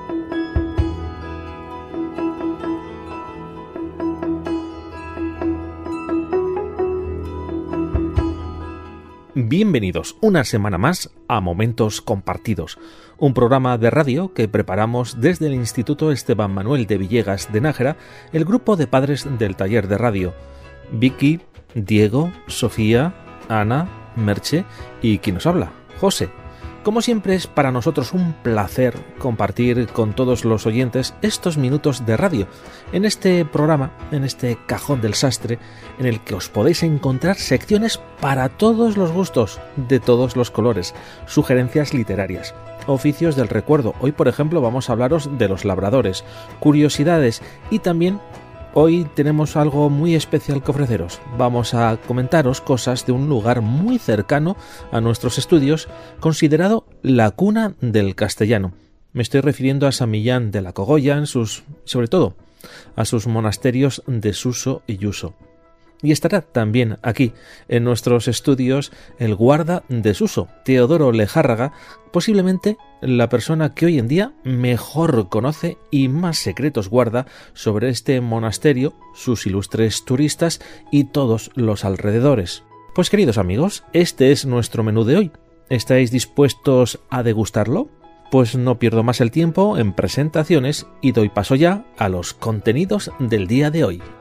Bienvenidos una semana más a Momentos Compartidos, un programa de radio que preparamos desde el Instituto Esteban Manuel de Villegas de Nájera, el grupo de padres del taller de radio. Vicky, Diego, Sofía, Ana, Merche y quien nos habla, José. Como siempre es para nosotros un placer compartir con todos los oyentes estos minutos de radio en este programa, en este cajón del sastre, en el que os podéis encontrar secciones para todos los gustos, de todos los colores, sugerencias literarias, oficios del recuerdo. Hoy, por ejemplo, vamos a hablaros de los labradores, curiosidades y también hoy tenemos algo muy especial que ofreceros. Vamos a comentaros cosas de un lugar muy cercano a nuestros estudios, considerado la cuna del castellano. Me estoy refiriendo a San Millán de la Cogolla, sobre todo a sus monasterios de Suso y Yuso. Y estará también aquí, en nuestros estudios, el guarda de Suso, Teodoro Lejárraga, posiblemente la persona que hoy en día mejor conoce y más secretos guarda sobre este monasterio, sus ilustres turistas y todos los alrededores. Pues queridos amigos, este es nuestro menú de hoy. ¿Estáis dispuestos a degustarlo? Pues no pierdo más el tiempo en presentaciones y doy paso ya a los contenidos del día de hoy.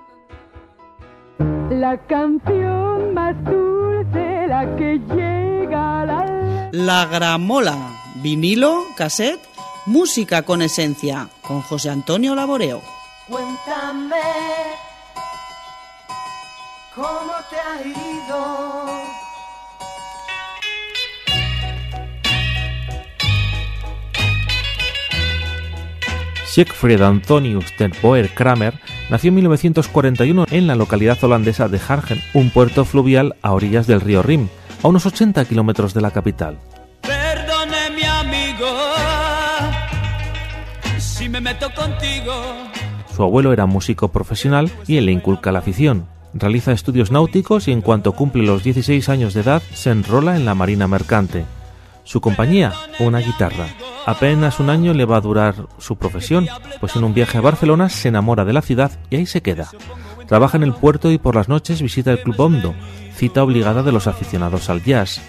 La canción más dulce, la que llega a La gramola, vinilo, cassette, música con esencia, con José Antonio Laboreo. Cuéntame cómo te ha ido. Siegfried Antonius ten Boer Kramer nació en 1941 en la localidad holandesa de Hargen, un puerto fluvial a orillas del río Rin, a unos 80 kilómetros de la capital. Perdone, mi amigo, si me meto contigo. Su abuelo era músico profesional y él le inculca la afición. Realiza estudios náuticos y en cuanto cumple los 16 años de edad se enrola en la marina mercante. Su compañía, una guitarra. Apenas un año le va a durar su profesión, pues en un viaje a Barcelona se enamora de la ciudad y ahí se queda. Trabaja en el puerto y por las noches visita el Club Hondo, cita obligada de los aficionados al jazz.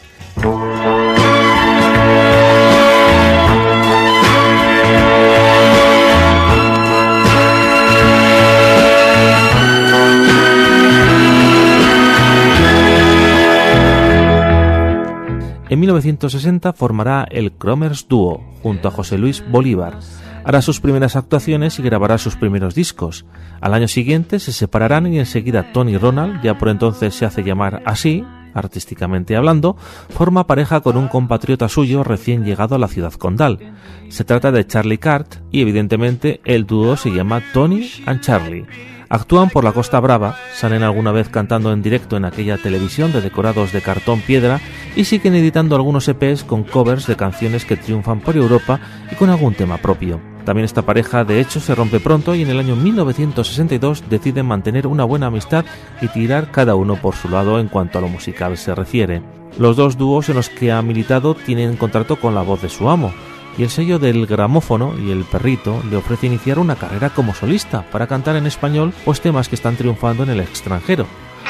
En 1960 formará el Cromers Dúo junto a José Luis Bolívar. Hará sus primeras actuaciones y grabará sus primeros discos. Al año siguiente se separarán y enseguida Tony Ronald, ya por entonces se hace llamar así, artísticamente hablando, forma pareja con un compatriota suyo recién llegado a la ciudad condal. Se trata de Charlie Cart y evidentemente el dúo se llama Tony and Charlie. Actúan por la Costa Brava, salen alguna vez cantando en directo en aquella televisión de decorados de cartón piedra y siguen editando algunos EPs con covers de canciones que triunfan por Europa y con algún tema propio. También esta pareja de hecho se rompe pronto y en el año 1962 deciden mantener una buena amistad y tirar cada uno por su lado en cuanto a lo musical se refiere. Los dos dúos en los que ha militado tienen contrato con la voz de su amo, y el sello del Gramófono y el Perrito le ofrece iniciar una carrera como solista para cantar en español pues temas que están triunfando en el extranjero.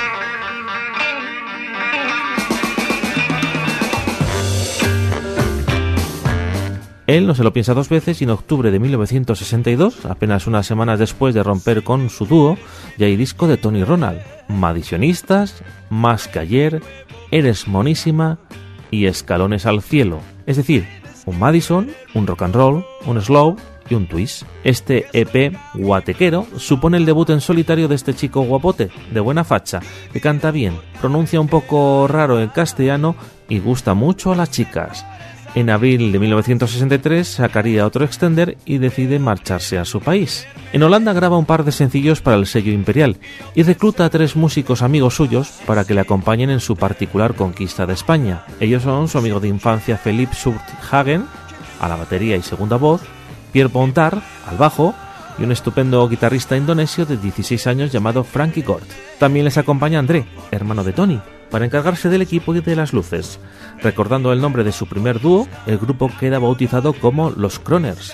Él no se lo piensa dos veces y en octubre de 1962, apenas unas semanas después de romper con su dúo, ya hay disco de Tony Ronald, Madisionistas, Más que ayer, Eres monísima y Escalones al cielo, es decir, un Madison, un rock and roll, un slow y un twist. Este EP guatequero supone el debut en solitario de este chico guapote, de buena facha, que canta bien, pronuncia un poco raro el castellano y gusta mucho a las chicas. En abril de 1963 sacaría otro extender y decide marcharse a su país. En Holanda graba un par de sencillos para el sello Imperial y recluta a 3 músicos amigos suyos para que le acompañen en su particular conquista de España. Ellos son su amigo de infancia Philip Surthagen, a la batería y segunda voz, Pierre Bontar, al bajo, y un estupendo guitarrista indonesio de 16 años llamado Frankie Gort. También les acompaña André, hermano de Tony, para encargarse del equipo y de las luces. Recordando el nombre de su primer dúo, el grupo queda bautizado como Los Kroners.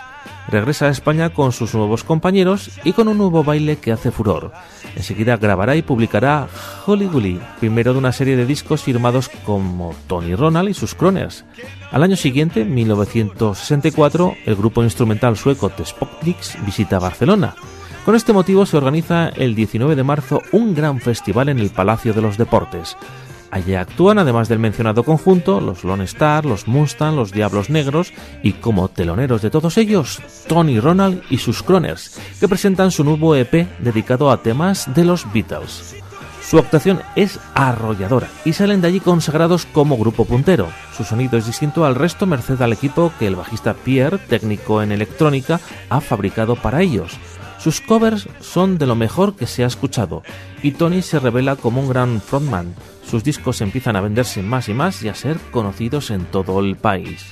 Regresa a España con sus nuevos compañeros y con un nuevo baile que hace furor. Enseguida grabará y publicará Holly Gully, primero de una serie de discos firmados como Tony Ronald y sus Kroners. Al año siguiente, 1964, el grupo instrumental sueco The Spotniks visita Barcelona. Con este motivo se organiza el 19 de marzo un gran festival en el Palacio de los Deportes. Allí actúan, además del mencionado conjunto, los Lone Star, los Mustang, los Diablos Negros y, como teloneros de todos ellos, Tony Ronald y sus Kroners, que presentan su nuevo EP dedicado a temas de los Beatles. Su actuación es arrolladora y salen de allí consagrados como grupo puntero. Su sonido es distinto al resto merced al equipo que el bajista Pierre, técnico en electrónica, ha fabricado para ellos. Sus covers son de lo mejor que se ha escuchado y Tony se revela como un gran frontman. Sus discos empiezan a venderse más y más y a ser conocidos en todo el país.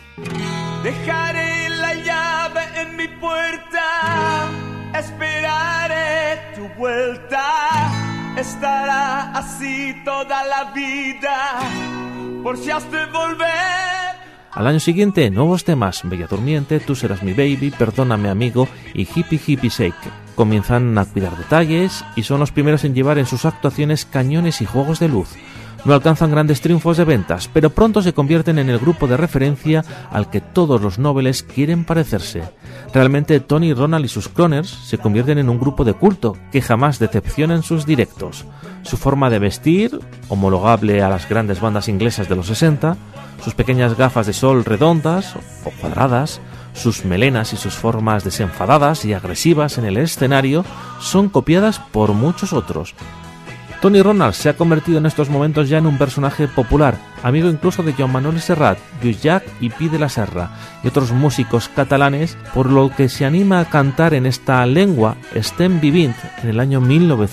Dejaré la llave en mi puerta, esperaré tu vuelta, estará así toda la vida, por si has de volver. Al año siguiente, nuevos temas, Bella Durmiente, Tú serás mi baby, Perdóname amigo y Hippie Hippie Shake. Comienzan a cuidar detalles y son los primeros en llevar en sus actuaciones cañones y juegos de luz. No alcanzan grandes triunfos de ventas, pero pronto se convierten en el grupo de referencia al que todos los nobles quieren parecerse. Realmente Tony Ronald y sus Kroners se convierten en un grupo de culto que jamás decepciona en sus directos. Su forma de vestir, homologable a las grandes bandas inglesas de los 60, sus pequeñas gafas de sol redondas o cuadradas, sus melenas y sus formas desenfadadas y agresivas en el escenario son copiadas por muchos otros. Tony Ronald se ha convertido en estos momentos ya en un personaje popular, amigo incluso de Joan Manuel Serrat, Lluís Llach y Pi de la Serra y otros músicos catalanes, por lo que se anima a cantar en esta lengua Estem vivint en el año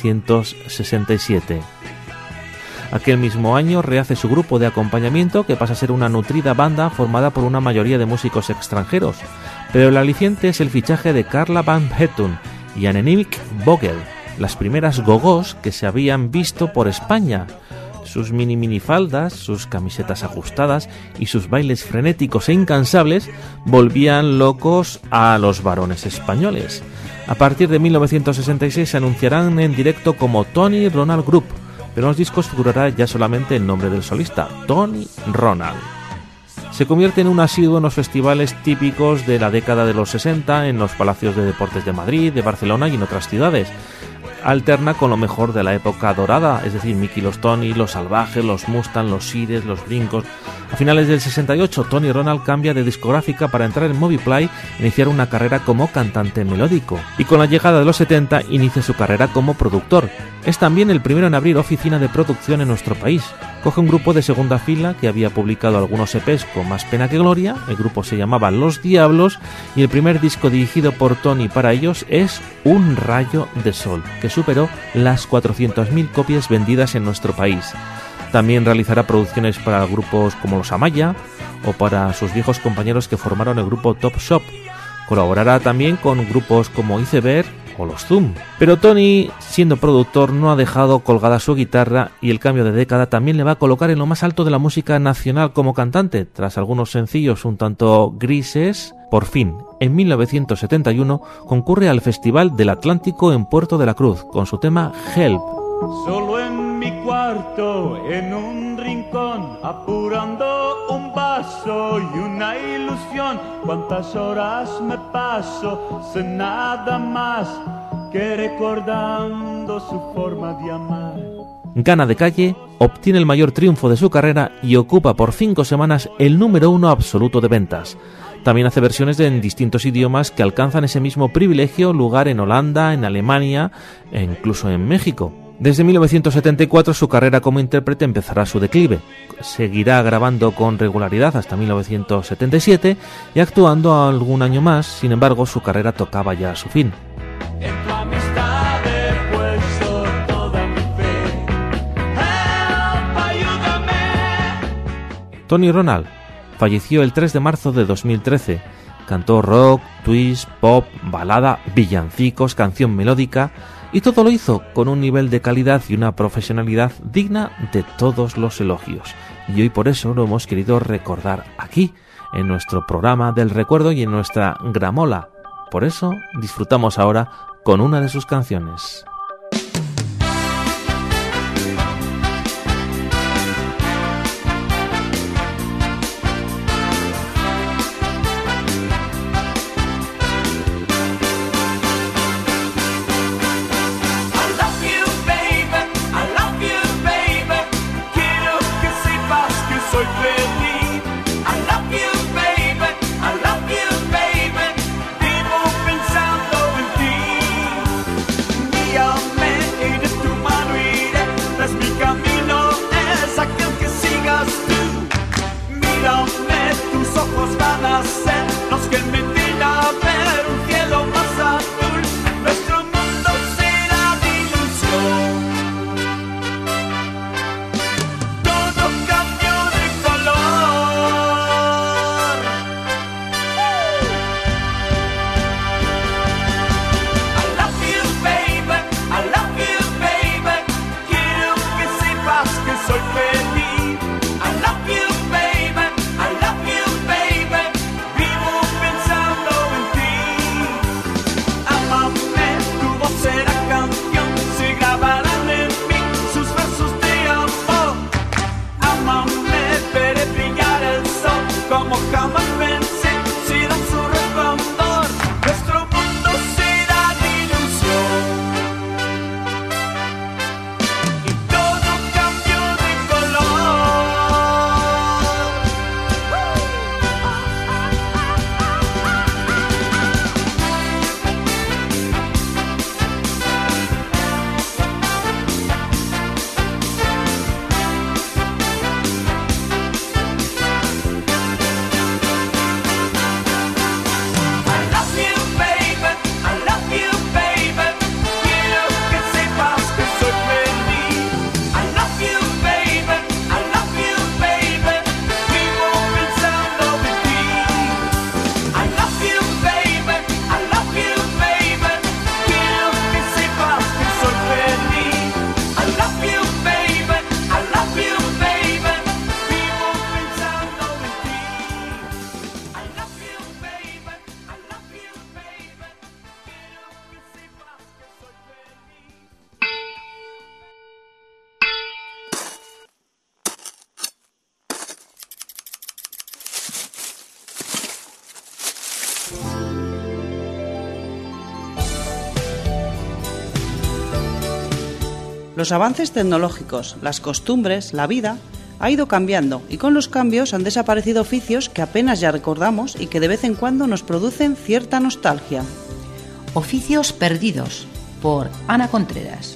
1967. Aquel mismo año rehace su grupo de acompañamiento, que pasa a ser una nutrida banda formada por una mayoría de músicos extranjeros, pero el aliciente es el fichaje de Carla Van Houten y Annemiek Vogel, las primeras gogós que se habían visto por España. Sus minifaldas, sus camisetas ajustadas y sus bailes frenéticos e incansables volvían locos a los varones españoles. A partir de 1966 se anunciarán en directo como Tony Ronald Group, pero en los discos figurará ya solamente el nombre del solista, Tony Ronald. Se convierte en un asiduo en los festivales típicos de la década de los 60, en los palacios de deportes de Madrid, de Barcelona y en otras ciudades. Alterna con lo mejor de la época dorada, es decir, Mickey los Tony, los Salvajes, los Mustang, los Sires, los Brincos. A finales del 68, Tony Ronald cambia de discográfica para entrar en Moviplay e iniciar una carrera como cantante melódico. Y con la llegada de los 70, inicia su carrera como productor. Es también el primero en abrir oficina de producción en nuestro país. Coge un grupo de segunda fila que había publicado algunos EPs con Más pena que gloria, el grupo se llamaba Los Diablos, y el primer disco dirigido por Tony para ellos es Un rayo de sol, que superó las 400.000 copias vendidas en nuestro país. También realizará producciones para grupos como Los Amaya o para sus viejos compañeros que formaron el grupo Top Shop. Colaborará también con grupos como Iceberg o los Zoom. Pero Tony, siendo productor, no ha dejado colgada su guitarra y el cambio de década también le va a colocar en lo más alto de la música nacional como cantante. Tras algunos sencillos un tanto grises, por fin, en 1971, concurre al Festival del Atlántico en Puerto de la Cruz con su tema Help. Solo en mi cuarto, en un rincón, apurando un vaso y una ilusión. Cuántas horas me paso sin nada más que recordando su forma de amar. Gana de calle, obtiene el mayor triunfo de su carrera y ocupa por 5 semanas el número 1 absoluto de ventas. También hace versiones en distintos idiomas que alcanzan ese mismo privilegio, lugar en Holanda, en Alemania e incluso en México. Desde 1974 su carrera como intérprete empezará su declive. Seguirá grabando con regularidad hasta 1977 y actuando algún año más, sin embargo su carrera tocaba ya a su fin. En tu amistad he puesto toda mi fe. Help, ayúdame. Tony Ronald falleció el 3 de marzo de 2013. Cantó rock, twist, pop, balada, villancicos, canción melódica, y todo lo hizo con un nivel de calidad y una profesionalidad digna de todos los elogios. Y hoy por eso lo hemos querido recordar aquí, en nuestro programa del recuerdo y en nuestra gramola Por eso disfrutamos ahora con una de sus canciones. Los avances tecnológicos, las costumbres, la vida ha ido cambiando y con los cambios han desaparecido oficios que apenas ya recordamos y que de vez en cuando nos producen cierta nostalgia. Oficios perdidos, por Ana Contreras.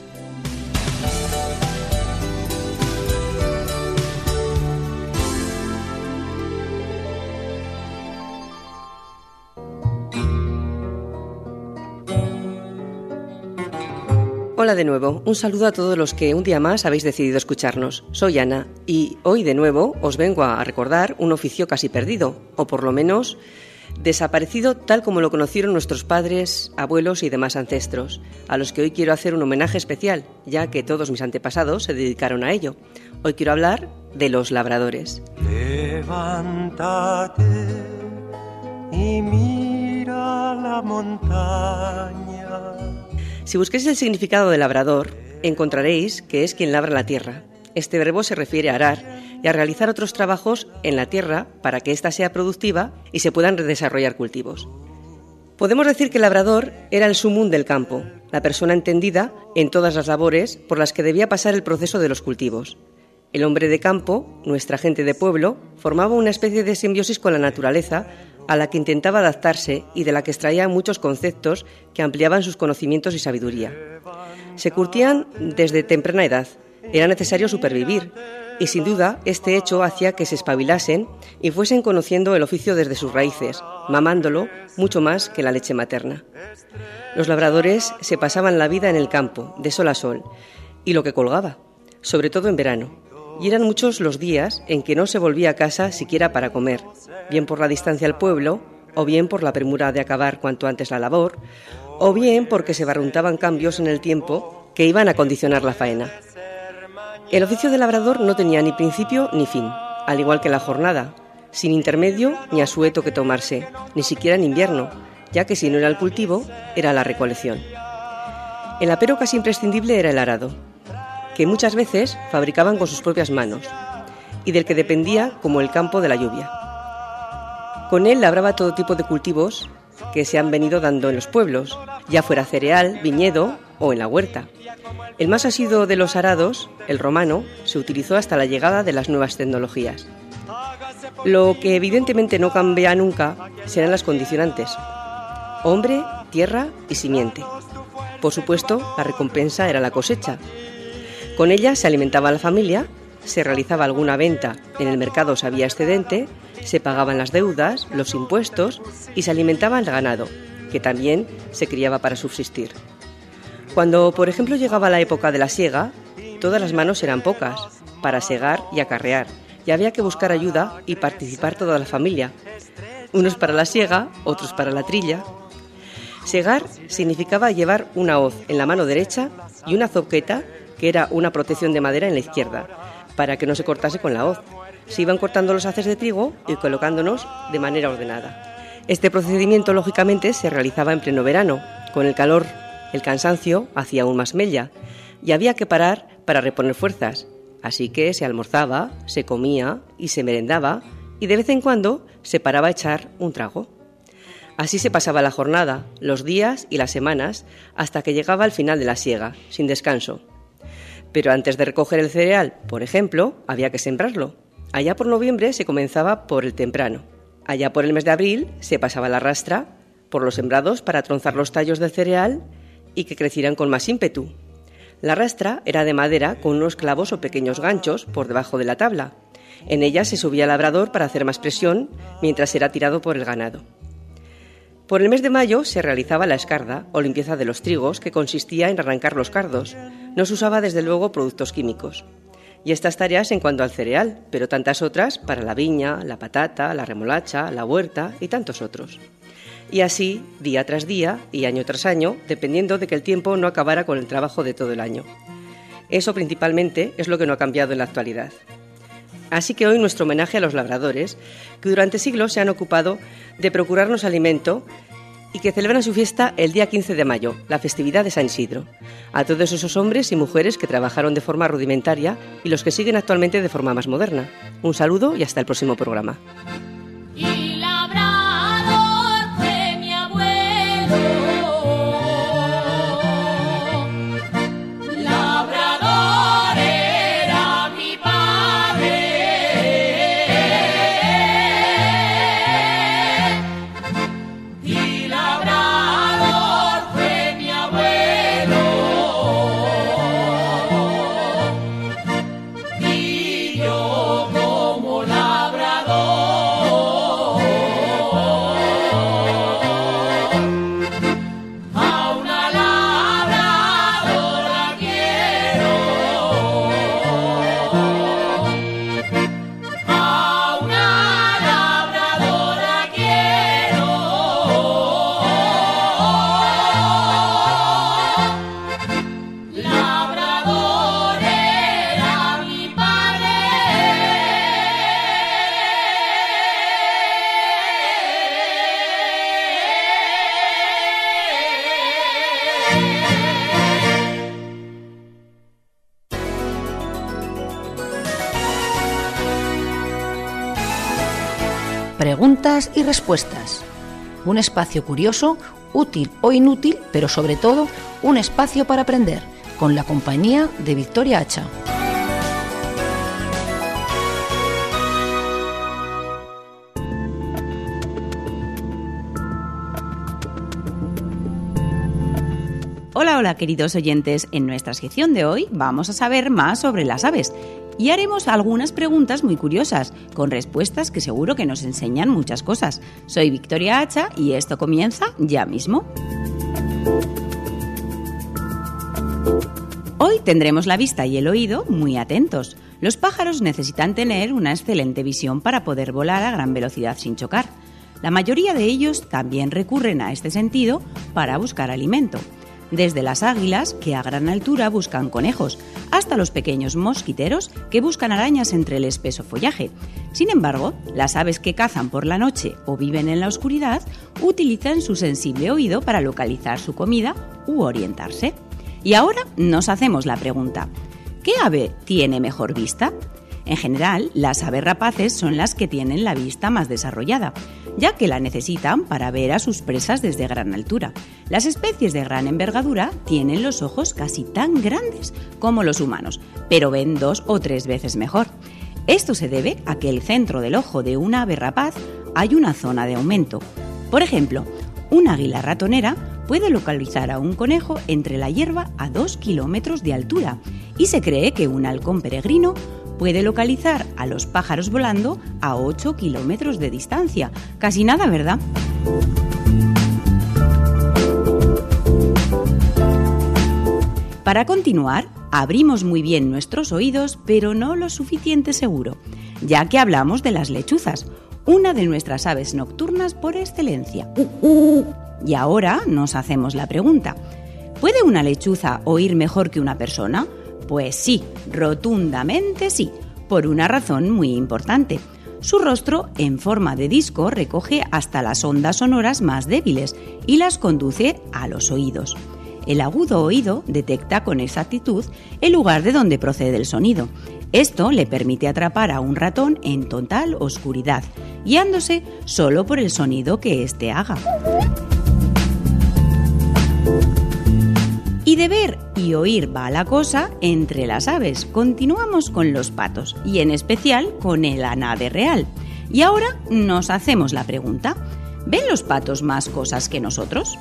Hola de nuevo, un saludo a todos los que un día más habéis decidido escucharnos. Soy Ana y hoy de nuevo os vengo a recordar un oficio casi perdido, o por lo menos desaparecido tal como lo conocieron nuestros padres, abuelos y demás ancestros, a los que hoy quiero hacer un homenaje especial, ya que todos mis antepasados se dedicaron a ello. Hoy quiero hablar de los labradores. Levántate y mira la montaña. Si busquéis el significado de labrador, encontraréis que es quien labra la tierra. Este verbo se refiere a arar y a realizar otros trabajos en la tierra para que ésta sea productiva y se puedan desarrollar cultivos. Podemos decir que el labrador era el sumum del campo, la persona entendida en todas las labores por las que debía pasar el proceso de los cultivos. El hombre de campo, nuestra gente de pueblo, formaba una especie de simbiosis con la naturaleza a la que intentaba adaptarse y de la que extraía muchos conceptos que ampliaban sus conocimientos y sabiduría. Se curtían desde temprana edad, era necesario supervivir, y sin duda este hecho hacía que se espabilasen y fuesen conociendo el oficio desde sus raíces, mamándolo mucho más que la leche materna. Los labradores se pasaban la vida en el campo, de sol a sol, y lo que colgaba, sobre todo en verano. Y eran muchos los días en que no se volvía a casa siquiera para comer, bien por la distancia al pueblo, o bien por la premura de acabar cuanto antes la labor, o bien porque se barruntaban cambios en el tiempo que iban a condicionar la faena. El oficio de labrador no tenía ni principio ni fin, al igual que la jornada, sin intermedio ni asueto que tomarse, ni siquiera en invierno, ya que si no era el cultivo, era la recolección. El apero casi imprescindible era el arado, que muchas veces fabricaban con sus propias manos, y del que dependía como el campo de la lluvia. Con él labraba todo tipo de cultivos que se han venido dando en los pueblos, ya fuera cereal, viñedo o en la huerta. El más asiduo de los arados, el romano, se utilizó hasta la llegada de las nuevas tecnologías. Lo que evidentemente no cambia nunca serán las condicionantes: hombre, tierra y simiente. Por supuesto, la recompensa era la cosecha. Con ella se alimentaba la familia, se realizaba alguna venta, en el mercado si había excedente, se pagaban las deudas, los impuestos y se alimentaba el ganado, que también se criaba para subsistir. Cuando, por ejemplo, llegaba la época de la siega, todas las manos eran pocas para segar y acarrear, y había que buscar ayuda y participar toda la familia, unos para la siega, otros para la trilla. Segar significaba llevar una hoz en la mano derecha y una zoqueta, que era una protección de madera, en la izquierda, para que no se cortase con la hoz. Se iban cortando los haces de trigo y colocándonos de manera ordenada. Este procedimiento, lógicamente, se realizaba en pleno verano. Con el calor, el cansancio hacía aún más mella y había que parar para reponer fuerzas. Así que se almorzaba, se comía y se merendaba, y de vez en cuando se paraba a echar un trago. Así se pasaba la jornada, los días y las semanas, hasta que llegaba el final de la siega, sin descanso. Pero antes de recoger el cereal, por ejemplo, había que sembrarlo. Allá por noviembre se comenzaba por el temprano. Allá por el mes de abril se pasaba la rastra por los sembrados para tronzar los tallos del cereal y que crecieran con más ímpetu. La rastra era de madera con unos clavos o pequeños ganchos por debajo de la tabla. En ella se subía el labrador para hacer más presión mientras era tirado por el ganado. Por el mes de mayo se realizaba la escarda o limpieza de los trigos, que consistía en arrancar los cardos. No se usaba desde luego productos químicos. Y estas tareas en cuanto al cereal, pero tantas otras para la viña, la patata, la remolacha, la huerta y tantos otros. Y así, día tras día y año tras año, dependiendo de que el tiempo no acabara con el trabajo de todo el año. Eso principalmente es lo que no ha cambiado en la actualidad. Así que hoy nuestro homenaje a los labradores, que durante siglos se han ocupado de procurarnos alimento y que celebran su fiesta el día 15 de mayo, la festividad de San Isidro. A todos esos hombres y mujeres que trabajaron de forma rudimentaria y los que siguen actualmente de forma más moderna. Un saludo y hasta el próximo programa. Preguntas y respuestas. Un espacio curioso, útil o inútil, pero sobre todo un espacio para aprender, con la compañía de Victoria Hacha. Hola queridos oyentes, en nuestra sección de hoy vamos a saber más sobre las aves y haremos algunas preguntas muy curiosas, con respuestas que seguro que nos enseñan muchas cosas. Soy Victoria Hacha y esto comienza ya mismo. Hoy tendremos la vista y el oído muy atentos. Los pájaros necesitan tener una excelente visión para poder volar a gran velocidad sin chocar. La mayoría de ellos también recurren a este sentido para buscar alimento. desde las águilas, que a gran altura buscan conejos, hasta los pequeños mosquiteros que buscan arañas entre el espeso follaje. Sin embargo, las aves que cazan por la noche o viven en la oscuridad utilizan su sensible oído para localizar su comida u orientarse. Y ahora nos hacemos la pregunta: ¿qué ave tiene mejor vista? En general, las aves rapaces son las que tienen la vista más desarrollada, ya que la necesitan para ver a sus presas desde gran altura. Las especies de gran envergadura tienen los ojos casi tan grandes como los humanos, pero ven 2 o 3 veces mejor. Esto se debe a que el centro del ojo de una ave rapaz hay una zona de aumento. Por ejemplo, un águila ratonera puede localizar a un conejo entre la hierba a 2 kilómetros de altura, y se cree que un halcón peregrino puede localizar a los pájaros volando a 8 kilómetros de distancia. Casi nada, ¿verdad? Para continuar, abrimos muy bien nuestros oídos, pero no lo suficiente seguro, ya que hablamos de las lechuzas, una de nuestras aves nocturnas por excelencia. Y ahora nos hacemos la pregunta: ¿puede una lechuza oír mejor que una persona? Pues sí, rotundamente sí, por una razón muy importante. Su rostro, en forma de disco, recoge hasta las ondas sonoras más débiles y las conduce a los oídos. El agudo oído detecta con exactitud el lugar de donde procede el sonido. Esto le permite atrapar a un ratón en total oscuridad, guiándose solo por el sonido que éste haga. Y de ver y oír va la cosa entre las aves. Continuamos con los patos, y en especial con el ánade real. Y ahora nos hacemos la pregunta: ¿ven los patos más cosas que nosotros?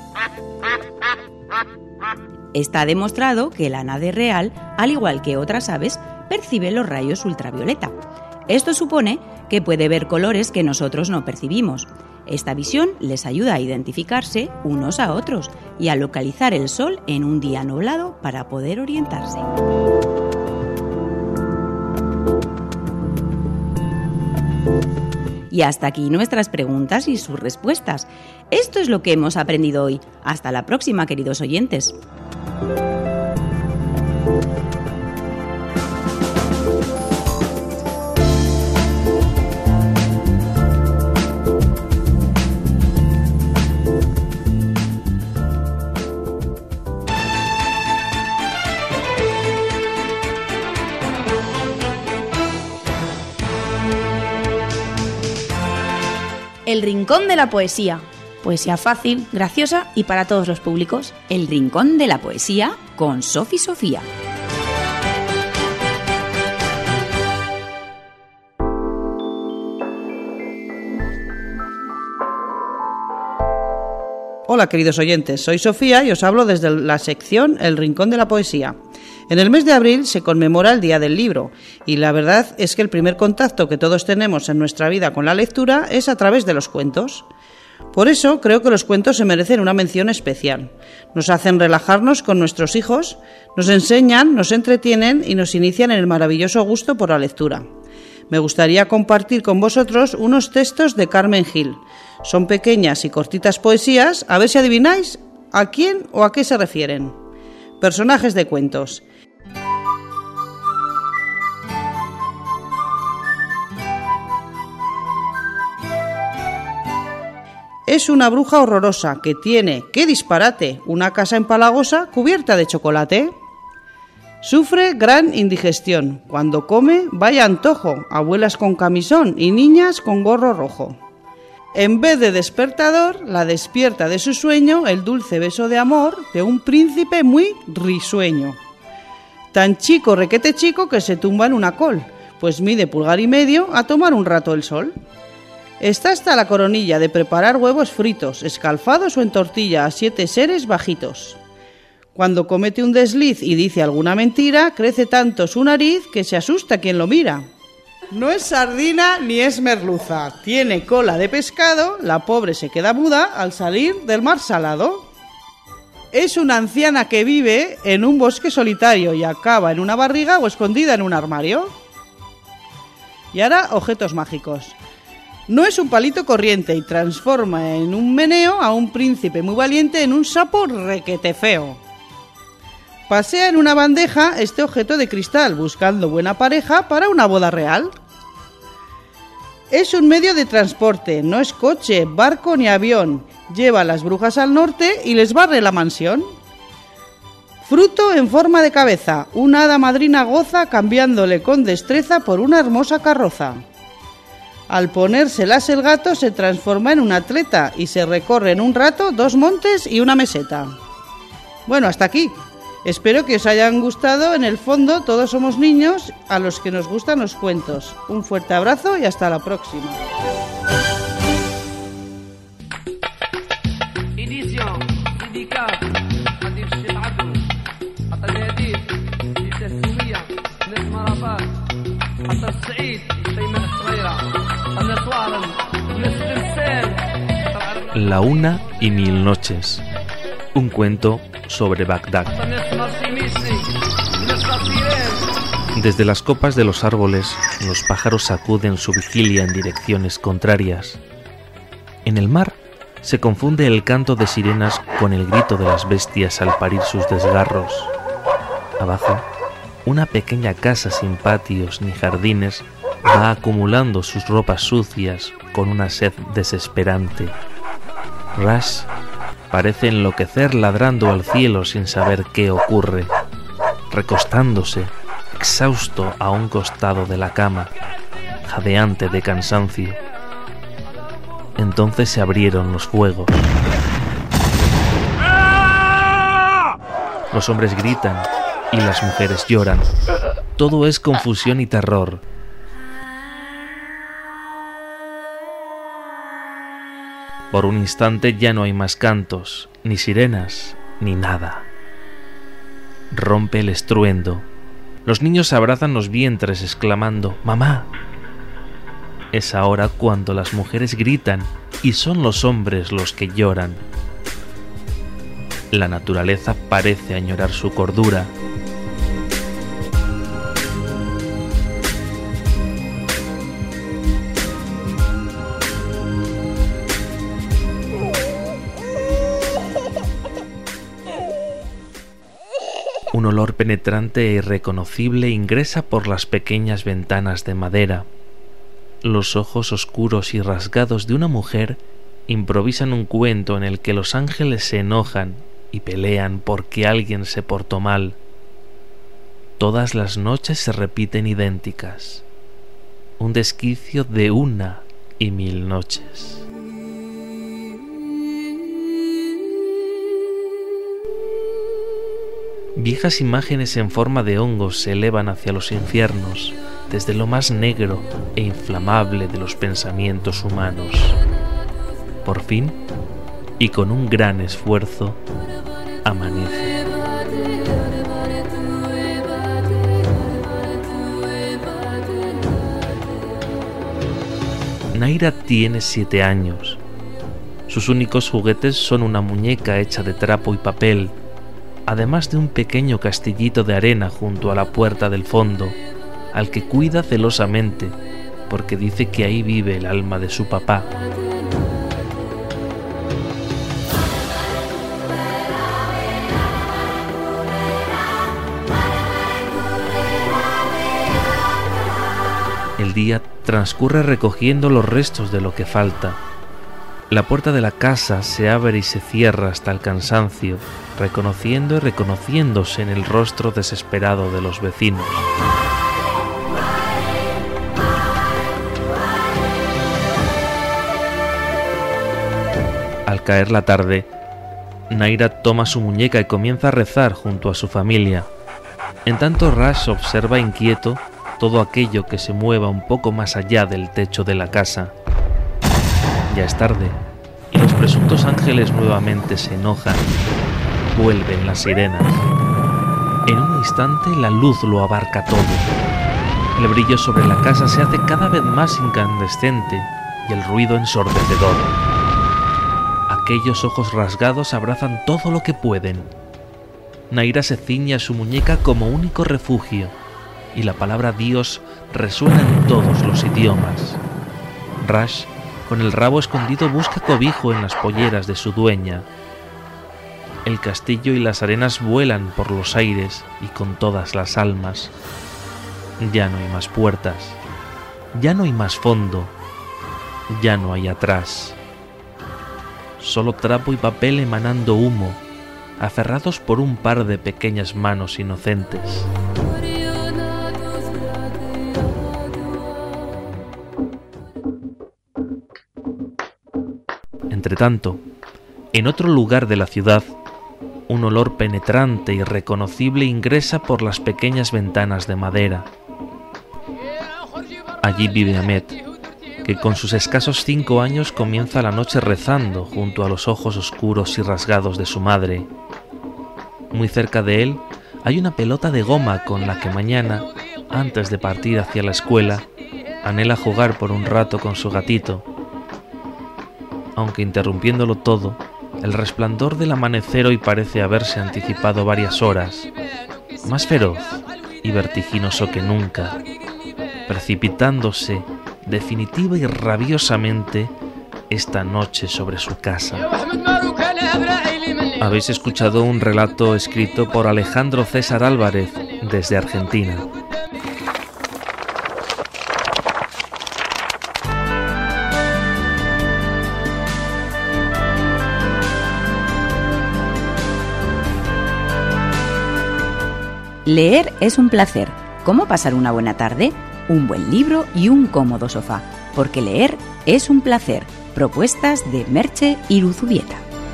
Está demostrado que el ánade real, al igual que otras aves, percibe los rayos ultravioleta. Esto supone que puede ver colores que nosotros no percibimos. Esta visión les ayuda a identificarse unos a otros y a localizar el sol en un día nublado para poder orientarse. Y hasta aquí nuestras preguntas y sus respuestas. Esto es lo que hemos aprendido hoy. Hasta la próxima, queridos oyentes. El Rincón de la Poesía. Poesía fácil, graciosa y para todos los públicos. El Rincón de la Poesía con Sofi Sofía. Hola, queridos oyentes, soy Sofía y os hablo desde la sección El Rincón de la Poesía. En el mes de abril se conmemora el Día del Libro, y la verdad es que el primer contacto que todos tenemos en nuestra vida con la lectura es a través de los cuentos. Por eso creo que los cuentos se merecen una mención especial. Nos hacen relajarnos con nuestros hijos, nos enseñan, nos entretienen y nos inician en el maravilloso gusto por la lectura. Me gustaría compartir con vosotros unos textos de Carmen Gil. Son pequeñas y cortitas poesías, a ver si adivináis a quién o a qué se refieren. Personajes de cuentos. Es una bruja horrorosa que tiene, ¡qué disparate!, una casa empalagosa cubierta de chocolate. Sufre gran indigestión. Cuando come, vaya antojo, abuelas con camisón y niñas con gorro rojo. En vez de despertador, la despierta de su sueño el dulce beso de amor de un príncipe muy risueño. Tan chico, requete chico, que se tumba en una col, pues mide pulgar y medio a tomar un rato el sol. Está hasta la coronilla de preparar huevos fritos, escalfados o en tortilla a 7 seres bajitos. Cuando comete un desliz y dice alguna mentira, crece tanto su nariz que se asusta quien lo mira. No es sardina ni es merluza, tiene cola de pescado, la pobre se queda muda al salir del mar salado. Es una anciana que vive en un bosque solitario y acaba en una barriga o escondida en un armario. Y ahora, objetos mágicos. No es un palito corriente y transforma en un meneo a un príncipe muy valiente en un sapo requete feo. Pasea en una bandeja este objeto de cristal, buscando buena pareja para una boda real. Es un medio de transporte, no es coche, barco ni avión. Lleva a las brujas al norte y les barre la mansión. Fruto en forma de cabeza, una hada madrina goza cambiándole con destreza por una hermosa carroza. Al ponérselas el gato se transforma en un atleta y se recorre en un rato 2 montes y una meseta. Bueno, hasta aquí. Espero que os hayan gustado. En el fondo, todos somos niños a los que nos gustan los cuentos. Un fuerte abrazo y hasta la próxima. La 1 y 1000 noches. Un cuento sobre Bagdad. Desde las copas de los árboles, los pájaros sacuden su vigilia en direcciones contrarias. En el mar se confunde el canto de sirenas con el grito de las bestias al parir sus desgarros. Abajo, una pequeña casa sin patios ni jardines va acumulando sus ropas sucias con una sed desesperante. Rash parece enloquecer ladrando al cielo sin saber qué ocurre, recostándose, exhausto a un costado de la cama, jadeante de cansancio. Entonces se abrieron los fuegos. Los hombres gritan y las mujeres lloran. Todo es confusión y terror. Por un instante ya no hay más cantos, ni sirenas, ni nada. Rompe el estruendo. Los niños abrazan los vientres exclamando «¡Mamá!». Es ahora cuando las mujeres gritan y son los hombres los que lloran. La naturaleza parece añorar su cordura. Un olor penetrante e irreconocible ingresa por las pequeñas ventanas de madera. Los ojos oscuros y rasgados de una mujer improvisan un cuento en el que los ángeles se enojan y pelean porque alguien se portó mal. Todas las noches se repiten idénticas. Un desquicio de 1 y 1000 noches. Viejas imágenes en forma de hongos se elevan hacia los infiernos, desde lo más negro e inflamable de los pensamientos humanos. Por fin, y con un gran esfuerzo, amanece. Naira tiene 7 años. Sus únicos juguetes son una muñeca hecha de trapo y papel, además de un pequeño castillito de arena junto a la puerta del fondo, al que cuida celosamente, porque dice que ahí vive el alma de su papá. El día transcurre recogiendo los restos de lo que falta. La puerta de la casa se abre y se cierra hasta el cansancio, reconociendo y reconociéndose en el rostro desesperado de los vecinos. Al caer la tarde, Naira toma su muñeca y comienza a rezar junto a su familia. En tanto, Rash observa inquieto todo aquello que se mueva un poco más allá del techo de la casa. Ya es tarde, y los presuntos ángeles nuevamente se enojan. Vuelven las sirenas. En un instante la luz lo abarca todo. El brillo sobre la casa se hace cada vez más incandescente y el ruido ensordecedor. Aquellos ojos rasgados abrazan todo lo que pueden. Naira se ciñe a su muñeca como único refugio y la palabra Dios resuena en todos los idiomas. Rash, con el rabo escondido, busca cobijo en las polleras de su dueña. el castillo y las arenas vuelan por los aires y con todas las almas. Ya no hay más puertas, ya no hay más fondo, ya no hay atrás. Solo trapo y papel emanando humo, aferrados por un par de pequeñas manos inocentes. Entretanto, en otro lugar de la ciudad, un olor penetrante y reconocible ingresa por las pequeñas ventanas de madera. Allí vive Ahmed, que con sus escasos 5 años comienza la noche rezando junto a los ojos oscuros y rasgados de su madre. Muy cerca de él hay una pelota de goma con la que mañana, antes de partir hacia la escuela, anhela jugar por un rato con su gatito. Aunque interrumpiéndolo todo, el resplandor del amanecer hoy parece haberse anticipado varias horas, más feroz y vertiginoso que nunca, precipitándose definitiva y rabiosamente esta noche sobre su casa. Habéis escuchado un relato escrito por Alejandro César Álvarez desde Argentina. Leer es un placer. ¿Cómo pasar una buena tarde? Un buen libro y un cómodo sofá. Porque leer es un placer. Propuestas de Merche Iruzubieta.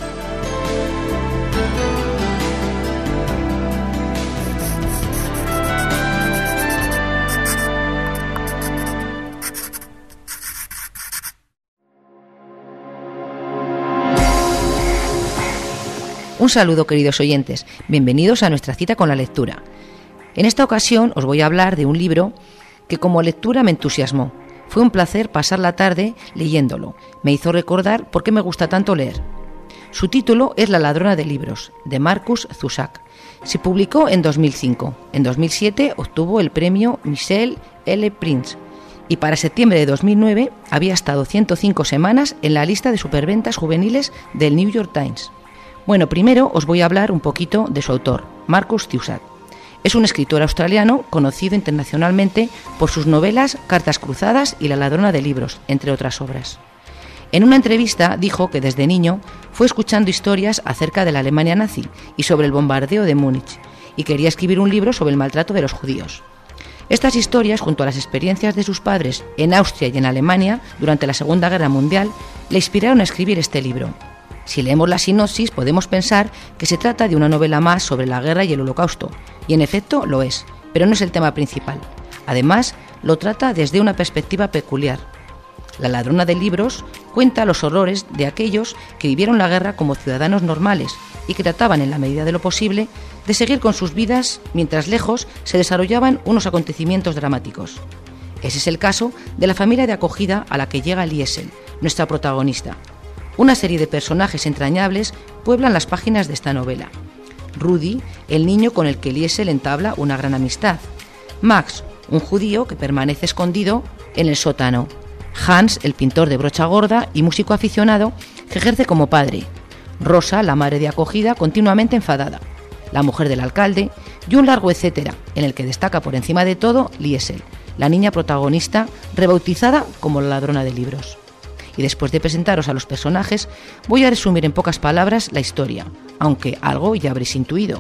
Un saludo, queridos oyentes. Bienvenidos a nuestra cita con la lectura. En esta ocasión os voy a hablar de un libro que como lectura me entusiasmó. Fue un placer pasar la tarde leyéndolo. Me hizo recordar por qué me gusta tanto leer. Su título es La ladrona de libros, de Marcus Zusak. Se publicó en 2005. En 2007 obtuvo el premio Michel L. Prince. Y para septiembre de 2009 había estado 105 semanas en la lista de superventas juveniles del New York Times. Bueno, primero os voy a hablar un poquito de su autor, Marcus Zusak. Es un escritor australiano conocido internacionalmente por sus novelas Cartas cruzadas y La ladrona de libros, entre otras obras. En una entrevista dijo que desde niño fue escuchando historias acerca de la Alemania nazi y sobre el bombardeo de Múnich, y quería escribir un libro sobre el maltrato de los judíos. Estas historias, junto a las experiencias de sus padres en Austria y en Alemania durante la Segunda Guerra Mundial, le inspiraron a escribir este libro. Si leemos la sinopsis podemos pensar que se trata de una novela más sobre la guerra y el Holocausto, y en efecto lo es, pero no es el tema principal. Además, lo trata desde una perspectiva peculiar. La ladrona de libros cuenta los horrores de aquellos que vivieron la guerra como ciudadanos normales y que trataban en la medida de lo posible de seguir con sus vidas mientras lejos se desarrollaban unos acontecimientos dramáticos. Ese es el caso de la familia de acogida a la que llega Liesel, nuestra protagonista. Una serie de personajes entrañables pueblan las páginas de esta novela. Rudy, el niño con el que Liesel entabla una gran amistad. Max, un judío que permanece escondido en el sótano. Hans, el pintor de brocha gorda y músico aficionado que ejerce como padre. Rosa, la madre de acogida, continuamente enfadada. La mujer del alcalde y un largo etcétera, en el que destaca por encima de todo Liesel, la niña protagonista rebautizada como la ladrona de libros. Y después de presentaros a los personajes, voy a resumir en pocas palabras la historia, aunque algo ya habréis intuido.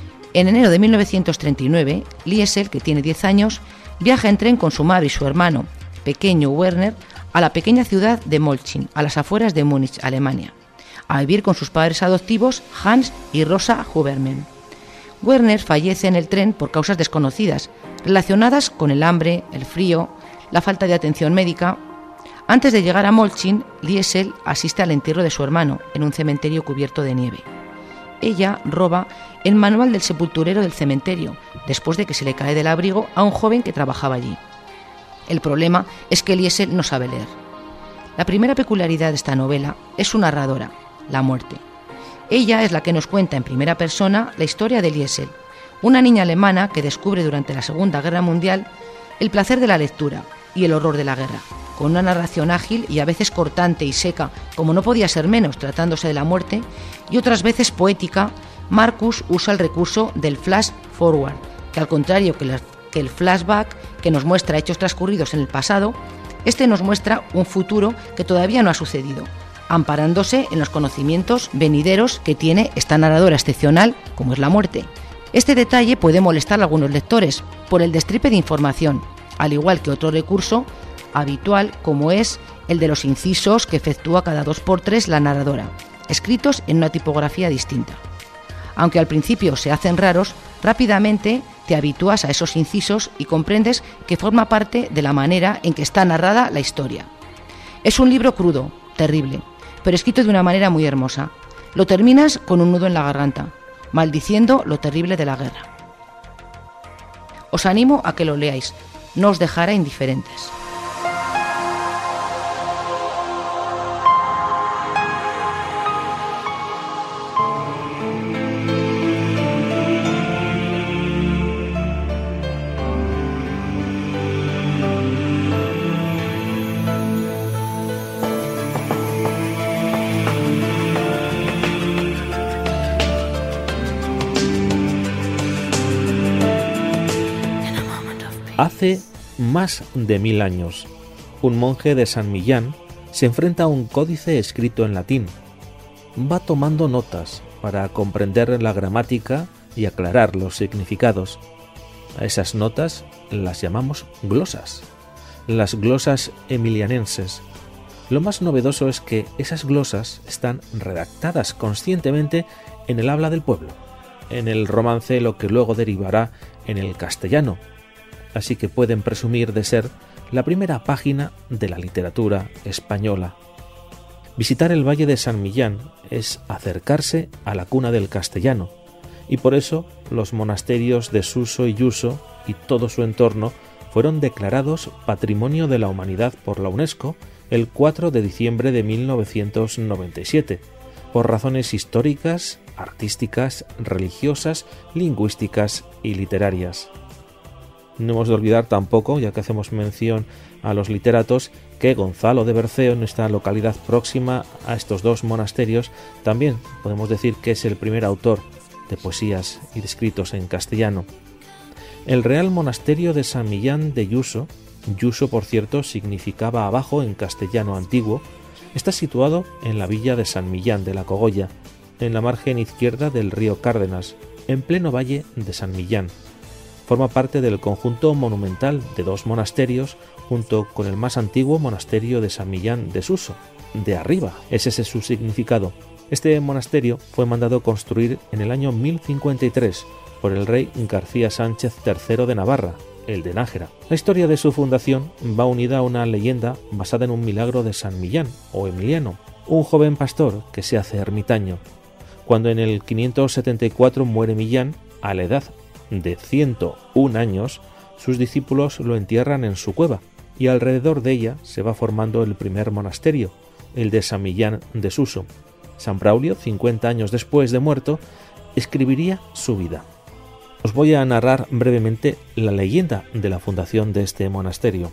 En enero de 1939, Liesel, que tiene 10 años, viaja en tren con su madre y su hermano, pequeño Werner, a la pequeña ciudad de Molchin, a las afueras de Múnich, Alemania, a vivir con sus padres adoptivos Hans y Rosa Huberman. Werner fallece en el tren por causas desconocidas, relacionadas con el hambre, el frío, la falta de atención médica. Antes de llegar a Molchin, Liesel asiste al entierro de su hermano en un cementerio cubierto de nieve. Ella roba el manual del sepulturero del cementerio, después de que se le cae del abrigo a un joven que trabajaba allí. El problema es que Liesel no sabe leer. La primera peculiaridad de esta novela es su narradora, la muerte. Ella es la que nos cuenta en primera persona la historia de Liesel, una niña alemana que descubre durante la Segunda Guerra Mundial el placer de la lectura y el horror de la guerra. con una narración ágil y a veces cortante y seca, como no podía ser menos tratándose de la muerte, y otras veces poética, Marcus usa el recurso del flash forward, que al contrario que el flashback, que nos muestra hechos transcurridos en el pasado, este nos muestra un futuro que todavía no ha sucedido, amparándose en los conocimientos venideros que tiene esta narradora excepcional, como es la muerte. Este detalle puede molestar a algunos lectores por el destripe de información, al igual que otro recurso habitual como es el de los incisos que efectúa cada 2x3 la narradora, escritos en una tipografía distinta. Aunque al principio se hacen raros, rápidamente te habitúas a esos incisos y comprendes que forma parte de la manera en que está narrada la historia. Es un libro crudo, terrible, pero escrito de una manera muy hermosa. Lo terminas con un nudo en la garganta, maldiciendo lo terrible de la guerra. Os animo a que lo leáis, no os dejará indiferentes. Hace más de 1000 años, un monje de San Millán se enfrenta a un códice escrito en latín. Va tomando notas para comprender la gramática y aclarar los significados. A esas notas las llamamos glosas, las glosas emilianenses. Lo más novedoso es que esas glosas están redactadas conscientemente en el habla del pueblo, en el romance, lo que luego derivará en el castellano. Así que pueden presumir de ser la primera página de la literatura española. Visitar el Valle de San Millán es acercarse a la cuna del castellano, y por eso los monasterios de Suso y Yuso y todo su entorno fueron declarados Patrimonio de la Humanidad por la UNESCO el 4 de diciembre de 1997, por razones históricas, artísticas, religiosas, lingüísticas y literarias. No hemos de olvidar tampoco, ya que hacemos mención a los literatos, que Gonzalo de Berceo, en esta localidad próxima a estos dos monasterios, también podemos decir que es el primer autor de poesías y de escritos en castellano. El Real Monasterio de San Millán de Yuso, Yuso por cierto significaba abajo en castellano antiguo, está situado en la villa de San Millán de la Cogolla, en la margen izquierda del río Cárdenas, en pleno valle de San Millán. Forma parte del conjunto monumental de dos monasterios junto con el más antiguo monasterio de San Millán de Suso, de arriba. Ese es su significado. Este monasterio fue mandado construir en el año 1053 por el rey García Sánchez III de Navarra, el de Nájera. La historia de su fundación va unida a una leyenda basada en un milagro de San Millán, o Emiliano, un joven pastor que se hace ermitaño. Cuando en el 574 muere Millán, a la edad de 101 años, sus discípulos lo entierran en su cueva y alrededor de ella se va formando el primer monasterio, el de San Millán de Suso. San Braulio, 50 años después de muerto, escribiría su vida. Os voy a narrar brevemente la leyenda de la fundación de este monasterio.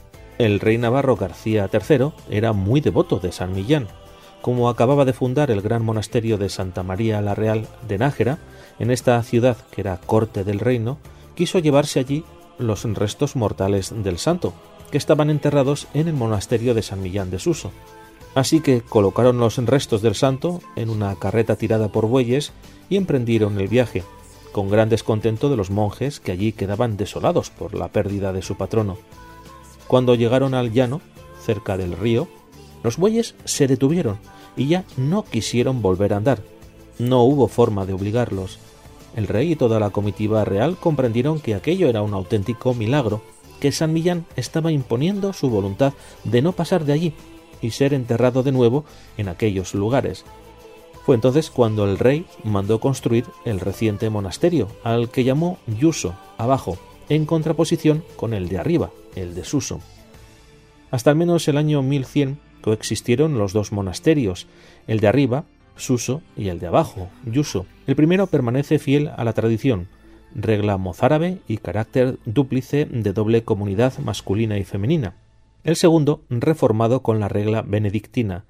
El rey navarro García III era muy devoto de San Millán. Como acababa de fundar el gran monasterio de Santa María la Real de Nájera, en esta ciudad que era corte del reino, quiso llevarse allí los restos mortales del santo, que estaban enterrados en el monasterio de San Millán de Suso. Así que colocaron los restos del santo en una carreta tirada por bueyes y emprendieron el viaje, con gran descontento de los monjes que allí quedaban desolados por la pérdida de su patrono. Cuando llegaron al llano, cerca del río, los bueyes se detuvieron y ya no quisieron volver a andar. No hubo forma de obligarlos. El rey y toda la comitiva real comprendieron que aquello era un auténtico milagro, que San Millán estaba imponiendo su voluntad de no pasar de allí y ser enterrado de nuevo en aquellos lugares. Fue entonces cuando el rey mandó construir el reciente monasterio, al que llamó Yuso, abajo, en contraposición con el de arriba, el de Suso. Hasta al menos el año 1100 coexistieron los dos monasterios, el de arriba, Suso, y el de abajo, Yuso. El primero permanece fiel a la tradición, regla mozárabe y carácter dúplice de doble comunidad masculina y femenina. el segundo reformado con la regla benedictina.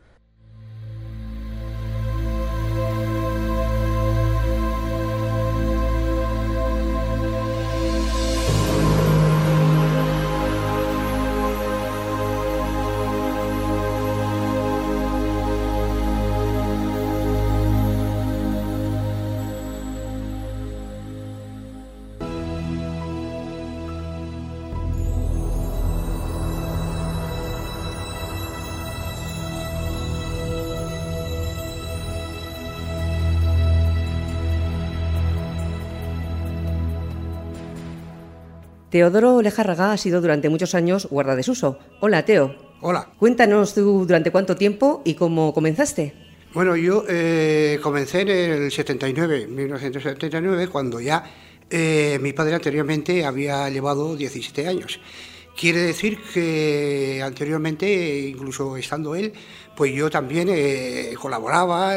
Teodoro Lejárraga ha sido durante muchos años guardadesuso. Hola, Teo. Hola. Cuéntanos tú durante cuánto tiempo y cómo comenzaste. Bueno, yo comencé en el 79, 1979, cuando ya mi padre anteriormente había llevado 17 años. Quiere decir que anteriormente, incluso estando él, pues yo también colaboraba,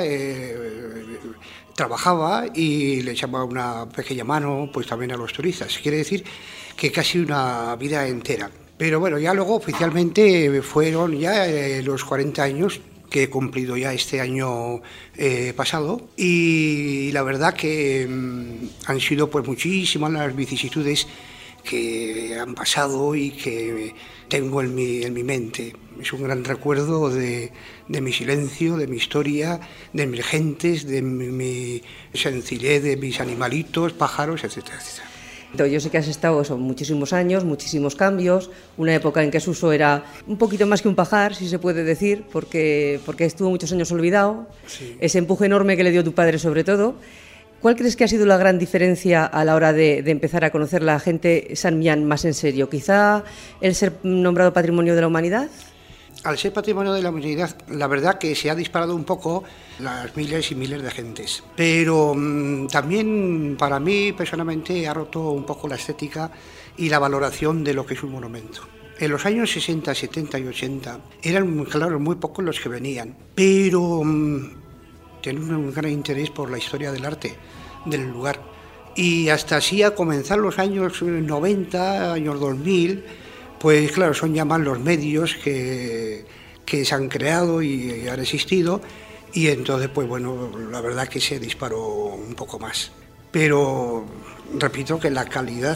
trabajaba y le echaba una pequeña mano pues también a los turistas. Quiere decir que casi una vida entera. Pero bueno, ya luego oficialmente fueron ya los 40 años que he cumplido ya este año pasado, y la verdad que han sido pues muchísimas las vicisitudes que han pasado y que tengo en mi mente. Es un gran recuerdo de mi silencio, de mi historia, de mis gentes, de mi sencillez, de mis animalitos, pájaros, etcétera, etcétera. Yo sé que has estado muchísimos años, muchísimos cambios, una época en que Suso era un poquito más que un pajar, si se puede decir, porque estuvo muchos años olvidado, sí. Ese empuje enorme que le dio tu padre sobre todo. ¿Cuál crees que ha sido la gran diferencia a la hora de empezar a conocer la gente San Millán más en serio? ¿Quizá el ser nombrado Patrimonio de la Humanidad? Al ser Patrimonio de la Humanidad, la verdad que se ha disparado un poco las miles y miles de gentes. Pero también para mí personalmente ha roto un poco la estética y la valoración de lo que es un monumento. En los años 60, 70 y 80 eran, claro, muy pocos los que venían, pero tienen un gran interés por la historia del arte del lugar. Y hasta así a comenzar los años 90, años 2000, pues claro, son ya más los medios que se han creado y han existido, y entonces pues bueno, la verdad que se disparó un poco más. Pero repito que la calidad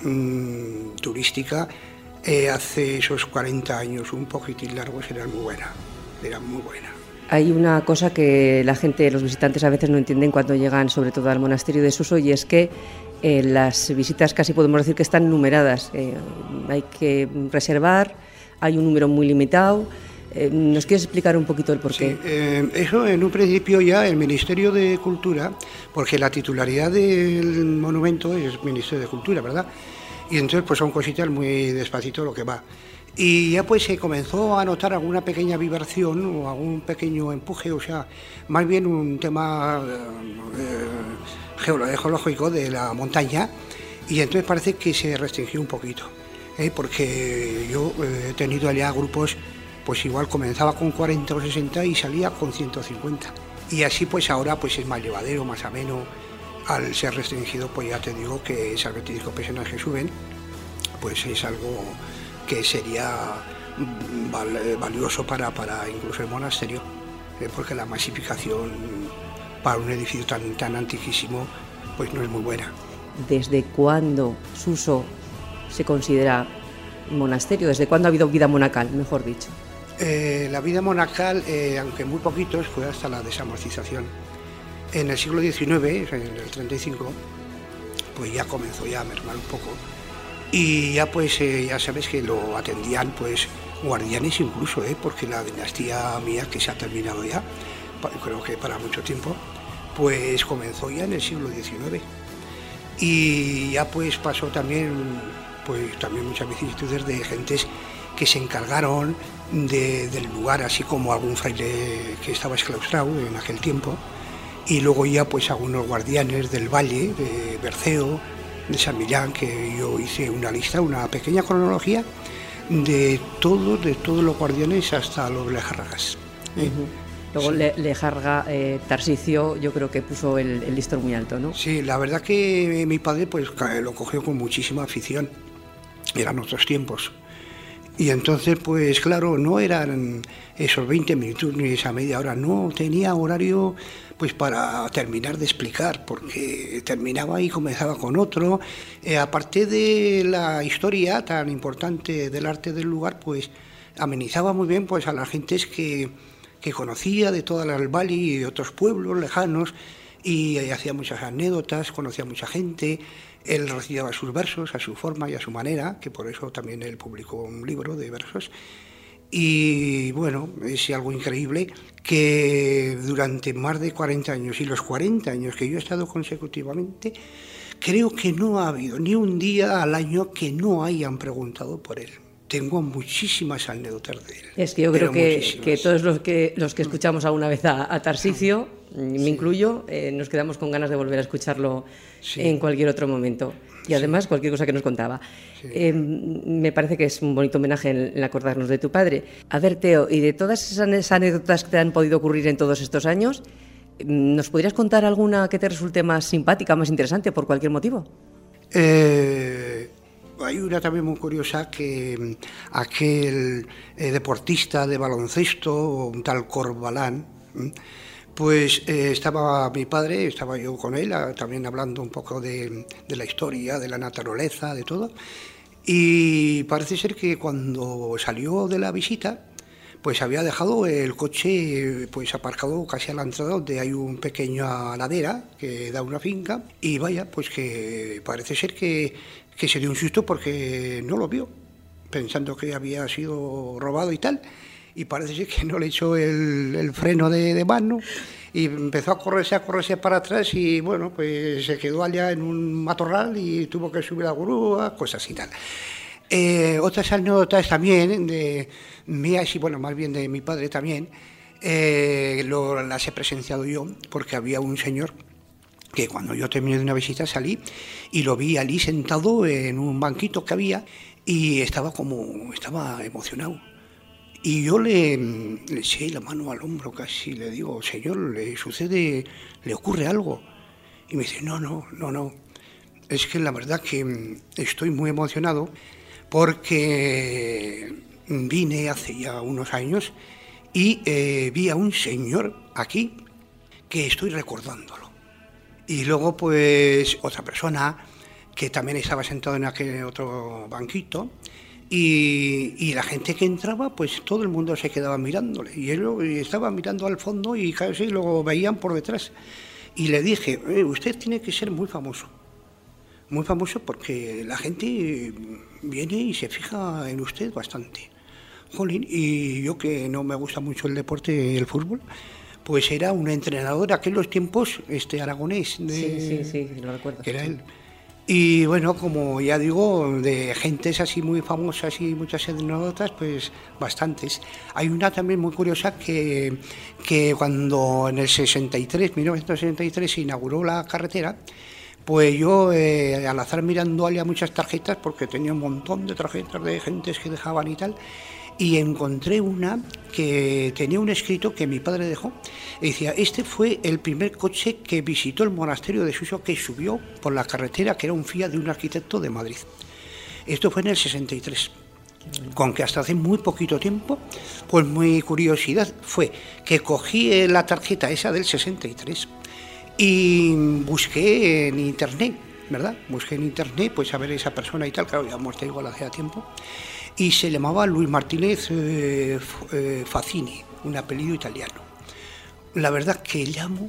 turística hace esos 40 años, un poquitín largos, era muy buena. Hay una cosa que la gente, los visitantes a veces no entienden cuando llegan sobre todo al monasterio de Suso, y es que las visitas casi podemos decir que están numeradas. Hay que reservar, hay un número muy limitado. ¿Nos quieres explicar un poquito el porqué? Sí, eso en un principio ya el Ministerio de Cultura, porque la titularidad del monumento es el Ministerio de Cultura, ¿verdad? Y entonces pues son cositas muy despacito lo que va. Y ya pues se comenzó a notar alguna pequeña vibración o algún pequeño empuje, o sea, más bien un tema geológico de la montaña, y entonces parece que se restringió un poquito, porque yo he tenido allá grupos, pues igual comenzaba con 40 o 60 y salía con 150. Y así pues ahora pues es más llevadero, más ameno. Al ser restringido pues ya te digo que esas 25 personas que suben, pues es algo que sería valioso para incluso el monasterio, porque la masificación para un edificio tan antiquísimo pues no es muy buena. ¿Desde cuándo Suso se considera monasterio? ¿Desde cuándo ha habido vida monacal, mejor dicho? La vida monacal, aunque muy poquitos, fue hasta la desamortización. En el siglo XIX, en el 35, pues ya comenzó ya a mermar un poco. Y ya pues ya sabes que lo atendían pues guardianes incluso, porque la dinastía mía, que se ha terminado ya, creo que para mucho tiempo, pues comenzó ya en el siglo XIX. Y ya pues pasó también muchas vicisitudes de gentes que se encargaron del lugar, así como algún fraile que estaba exclaustrado en aquel tiempo, y luego ya pues algunos guardianes del valle, de Berceo, de San Millán, que yo hice una lista, una pequeña cronología de todos los guardianes hasta los Lejárragas. Luego Lejárraga, Tarsicio, yo creo que puso el listón muy alto, ¿no? Sí, la verdad que mi padre pues lo cogió con muchísima afición, eran otros tiempos. Y entonces, pues claro, no eran esos 20 minutos ni esa media hora, no, tenía horario pues para terminar de explicar, porque terminaba y comenzaba con otro. Aparte de la historia tan importante del arte del lugar, pues amenizaba muy bien pues a las gentes que conocía de toda la Valle y de otros pueblos lejanos, y hacía muchas anécdotas, conocía a mucha gente. Él recitaba sus versos a su forma y a su manera, que por eso también él publicó un libro de versos. Y bueno, es algo increíble que durante más de 40 años, y los 40 años que yo he estado consecutivamente, creo que no ha habido ni un día al año que no hayan preguntado por él. Tengo muchísimas anécdotas de él. Es que yo creo que todos los que escuchamos alguna vez a Tarsicio, me incluyo, nos quedamos con ganas de volver a escucharlo en cualquier otro momento. Y además, cualquier cosa que nos contaba. Me parece que es un bonito homenaje el acordarnos de tu padre. A ver, Teo, y de todas esas anécdotas que te han podido ocurrir en todos estos años, ¿nos podrías contar alguna que te resulte más simpática, más interesante, por cualquier motivo? Hay una también muy curiosa, que aquel deportista de baloncesto, un tal Corbalán, pues estaba mi padre, estaba yo con él, también hablando un poco de la historia, de la naturaleza, de todo, y parece ser que cuando salió de la visita, pues había dejado el coche pues aparcado casi a la entrada, donde hay una pequeña ladera que da una finca, y vaya, pues que parece ser que se dio un susto porque no lo vio, pensando que había sido robado y tal, y parece ser que no le echó el freno de mano, y empezó a correrse para atrás, y bueno, pues se quedó allá en un matorral y tuvo que subir a la grúa, cosas y tal. Otras anécdotas también de mías, y bueno, más bien de mi padre también, las he presenciado yo, porque había un señor que cuando yo terminé de una visita salí y lo vi allí sentado en un banquito que había, y estaba emocionado. Y yo le eché la mano al hombro casi, le digo, señor, ¿le ocurre algo? Y me dice, no, es que la verdad que estoy muy emocionado porque vine hace ya unos años y vi a un señor aquí que estoy recordándolo. Y luego pues otra persona que también estaba sentado en aquel otro banquito, y la gente que entraba, pues todo el mundo se quedaba mirándole, y él estaba mirando al fondo y casi lo veían por detrás. Y le dije, usted tiene que ser muy famoso porque la gente viene y se fija en usted bastante. Jolín, y yo, que no me gusta mucho el deporte, el fútbol, pues era un entrenador aquellos tiempos, aragonés, sí, lo recuerdo, que era él. Y bueno, como ya digo, de gentes así muy famosas y muchas anécdotas, pues bastantes. Hay una también muy curiosa que cuando en el 1963 se inauguró la carretera, pues yo al azar mirando había muchas tarjetas, porque tenía un montón de tarjetas de gentes que dejaban y tal, y encontré una que tenía un escrito que mi padre dejó, y decía, este fue el primer coche que visitó el monasterio de Suso, que subió por la carretera, que era un Fiat de un arquitecto de Madrid. Esto fue en el 63, con que hasta hace muy poquito tiempo, pues mi curiosidad fue que cogí la tarjeta esa del 63 y busqué en internet, ¿verdad? Busqué en internet, pues a ver esa persona y tal, claro, ya muerta igual hacía tiempo, y se llamaba Luis Martínez Fazzini, un apellido italiano. La verdad que llamo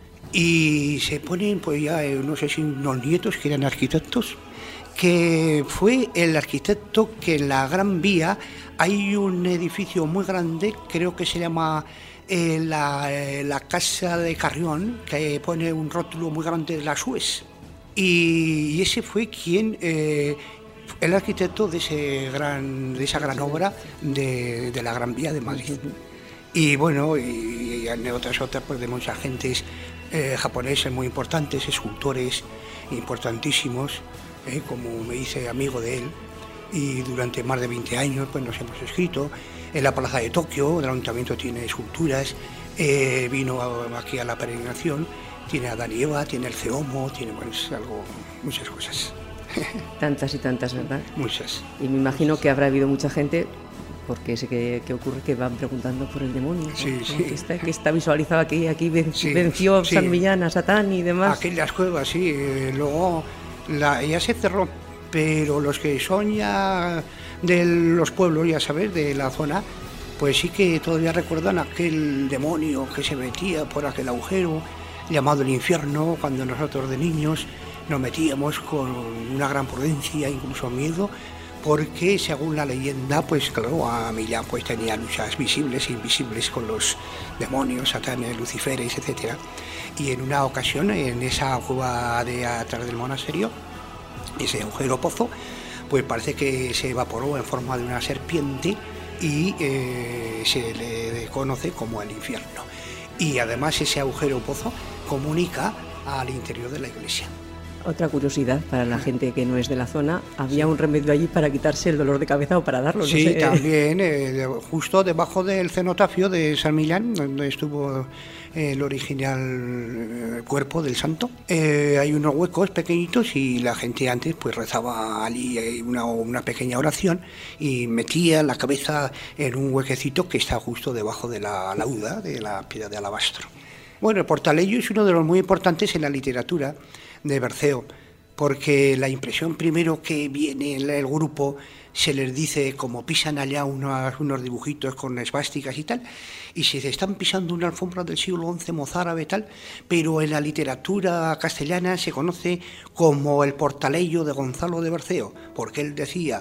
y se ponen, pues ya no sé si unos nietos que eran arquitectos, que fue el arquitecto que en la Gran Vía hay un edificio muy grande, creo que se llama la Casa de Carrión, que pone un rótulo muy grande de la Suez. Y ese fue quien... el arquitecto de esa gran obra de la Gran Vía de Madrid. Y bueno, y otras pues de muchas gentes japoneses muy importantes, escultores importantísimos, como me hice amigo de él, y durante más de 20 años pues nos hemos escrito. En la Plaza de Tokio, el ayuntamiento tiene esculturas, vino aquí a la peregrinación, tiene a Dani Eva, tiene el Ceomo, tiene muchas cosas. Tantas y tantas, ¿verdad? Muchas. Y me imagino que habrá habido mucha gente, porque sé que ocurre que van preguntando por el demonio, ¿no? Sí, sí. Que está visualizado aquí venció sí. San Millán a Satán y demás. Aquellas cuevas, sí. Luego ya se cerró, pero los que son ya de los pueblos, ya sabes, de la zona, pues sí que todavía recuerdan aquel demonio que se metía por aquel agujero llamado el infierno, cuando nosotros de niños nos metíamos con una gran prudencia, incluso miedo, porque según la leyenda, pues claro, a Millán pues tenía luchas visibles e invisibles con los demonios, satanes, luciferes, etcétera. Y en una ocasión, en esa cueva de atrás del monasterio, ese agujero pozo, pues parece que se evaporó en forma de una serpiente y se le conoce como el infierno. Y además ese agujero pozo comunica al interior de la iglesia. Otra curiosidad para la gente que no es de la zona, ¿había un remedio allí para quitarse el dolor de cabeza o para darlo? No Sí, sé. También, justo debajo del cenotafio de San Millán, donde estuvo el original cuerpo del santo, hay unos huecos pequeñitos y la gente antes pues rezaba allí una pequeña oración y metía la cabeza en un huequecito que está justo debajo de la lauda, de la piedra de alabastro. Bueno, el Portalello es uno de los muy importantes en la literatura de Berceo, porque la impresión primero que viene el grupo se les dice como pisan allá unos dibujitos con esvásticas y tal, y se están pisando una alfombra del siglo XI mozárabe tal, pero en la literatura castellana se conoce como el Portalello de Gonzalo de Berceo, porque él decía,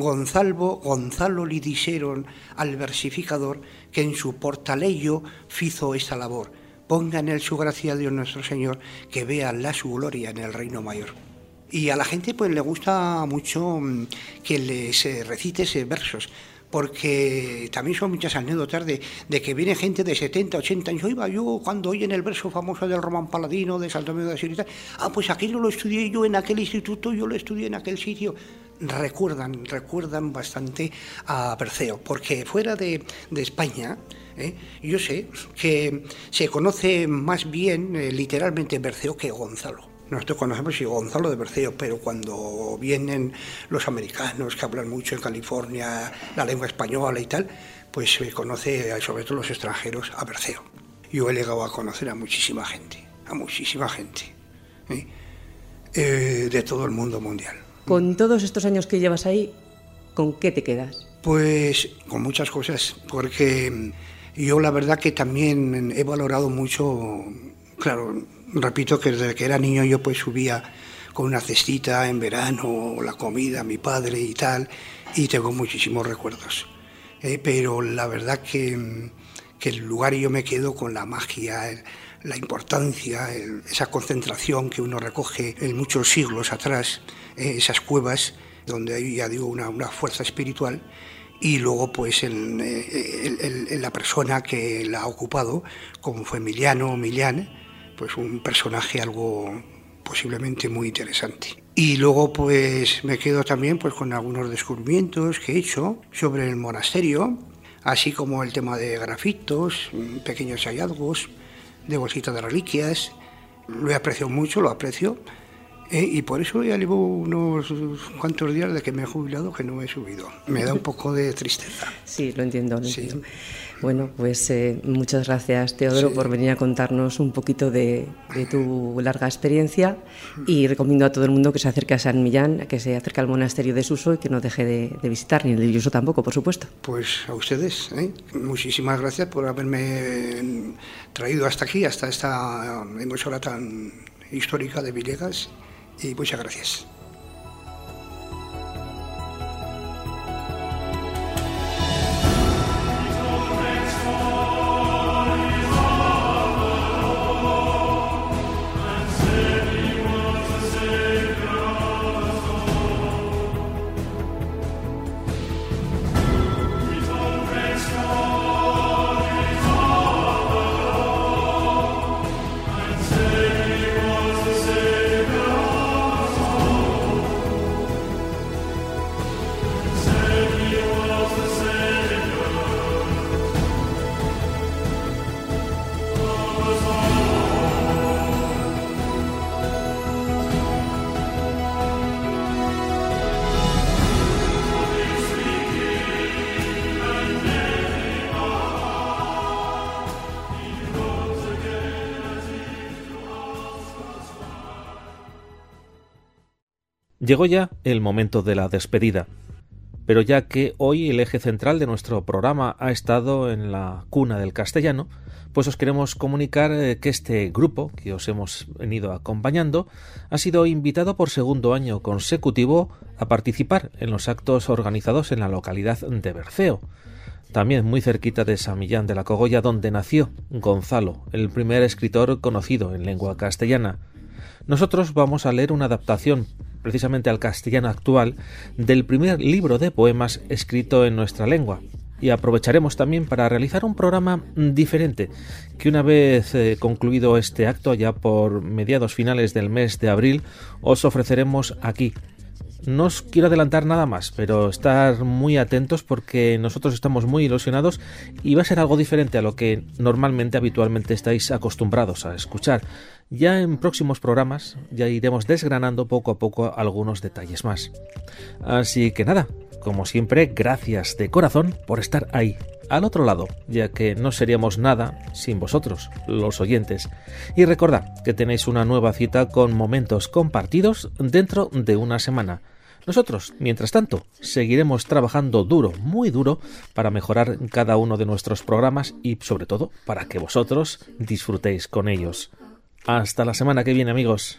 Gonzalo li dixeron al versificador que en su Portalello fizo esta labor. Ponga en él su gracia, Dios nuestro Señor, que vea su gloria en el reino mayor. Y a la gente pues le gusta mucho que les recites versos, porque también son muchas anécdotas de que viene gente de 70, 80 años. Oiga, yo cuando oyen el verso famoso del Román Paladino, de Santo Domingo de Sirita, pues aquello lo estudié yo en aquel instituto, yo lo estudié en aquel sitio. Recuerdan bastante a Berceo, porque fuera de España, yo sé que se conoce más bien literalmente Berceo que Gonzalo. Nosotros conocemos Gonzalo de Berceo, pero cuando vienen los americanos que hablan mucho en California la lengua española y tal, pues se conoce, sobre todo los extranjeros, a Berceo. Yo he llegado a conocer a muchísima gente, de todo el mundo mundial. Con todos estos años que llevas ahí, ¿con qué te quedas? Pues con muchas cosas, porque yo la verdad que también he valorado mucho, claro, repito que desde que era niño yo pues subía con una cestita en verano, la comida, mi padre y tal, y tengo muchísimos recuerdos. Pero la verdad que el lugar yo me quedo con la magia, la importancia, esa concentración que uno recoge en muchos siglos atrás, esas cuevas donde hay, ya digo, una fuerza espiritual, y luego pues en la persona que la ha ocupado, como fue Millán, pues un personaje algo posiblemente muy interesante. Y luego pues me quedo también pues con algunos descubrimientos que he hecho sobre el monasterio, así como el tema de grafitos, pequeños hallazgos, de bolsitas de reliquias. Lo he apreciado mucho, lo aprecio, y por eso ya llevo unos cuantos días de que me he jubilado que no he subido. Me da un poco de tristeza. Sí, lo entiendo. Bueno, pues muchas gracias, Teodoro, por venir a contarnos un poquito de tu larga experiencia, y recomiendo a todo el mundo que se acerque a San Millán, que se acerque al monasterio de Suso y que no deje de visitar, ni el de Lluso tampoco, por supuesto. Pues a ustedes, muchísimas gracias por haberme traído hasta aquí, hasta esta emisora tan histórica de Villegas, y muchas gracias. Llegó ya el momento de la despedida, pero ya que hoy el eje central de nuestro programa ha estado en la cuna del castellano, pues os queremos comunicar que este grupo que os hemos venido acompañando ha sido invitado por segundo año consecutivo a participar en los actos organizados en la localidad de Berceo, también muy cerquita de San Millán de la Cogolla, donde nació Gonzalo, el primer escritor conocido en lengua castellana. Nosotros vamos a leer una adaptación precisamente al castellano actual del primer libro de poemas escrito en nuestra lengua, y aprovecharemos también para realizar un programa diferente que una vez concluido este acto, allá por mediados finales del mes de abril, os ofreceremos aquí. No os quiero adelantar nada más, pero estar muy atentos porque nosotros estamos muy ilusionados y va a ser algo diferente a lo que habitualmente estáis acostumbrados a escuchar. Ya en próximos programas ya iremos desgranando poco a poco algunos detalles más. Así que nada, como siempre, gracias de corazón por estar ahí, al otro lado, ya que no seríamos nada sin vosotros, los oyentes. Y recordad que tenéis una nueva cita con Momentos Compartidos dentro de una semana. Nosotros, mientras tanto, seguiremos trabajando duro, muy duro, para mejorar cada uno de nuestros programas y, sobre todo, para que vosotros disfrutéis con ellos. Hasta la semana que viene, amigos.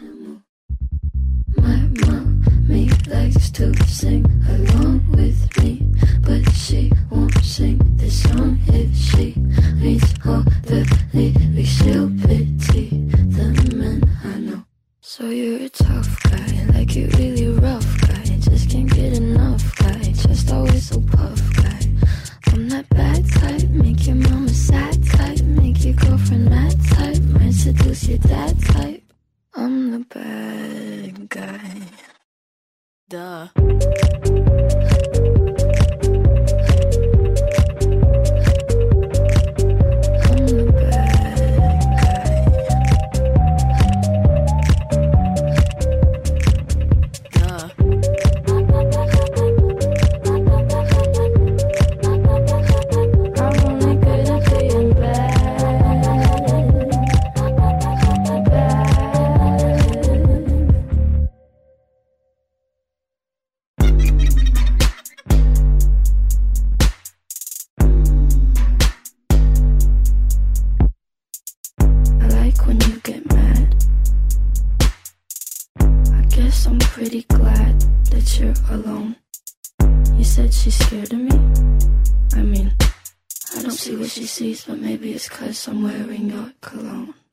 Me likes to sing along with me, but she won't sing this song if she reads all the lyrics. She'll pity the men I know. So you're a tough guy, like you really rough guy. Just can't get enough guy, just always so puff guy. I'm that bad type, make your mama sad type, make your girlfriend mad type, might seduce your dad type. I'm the bad guy. Duh. I'm pretty glad that you're alone. You said she's scared of me? I mean, I don't see what she sees, but maybe it's 'cause I'm wearing your cologne.